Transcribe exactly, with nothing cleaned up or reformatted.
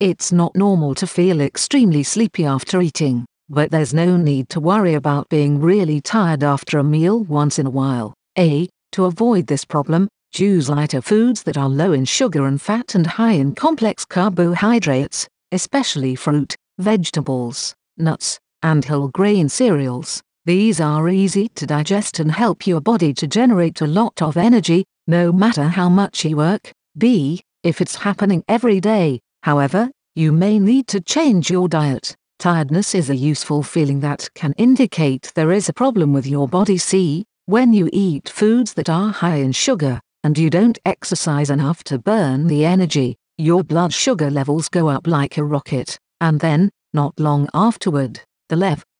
It's not normal to feel extremely sleepy after eating, but there's no need to worry about being really tired after a meal once in a while. A. To avoid this problem, choose lighter foods that are low in sugar and fat and high in complex carbohydrates, especially fruit, vegetables, nuts, and whole grain cereals. These are easy to digest and help your body to generate a lot of energy, no matter how much you work. B. If it's happening every day, however, you may need to change your diet. Tiredness is a useful feeling that can indicate there is a problem with your body. C. When you eat foods that are high in sugar, and you don't exercise enough to burn the energy, your blood sugar levels go up like a rocket, and then, not long afterward, the level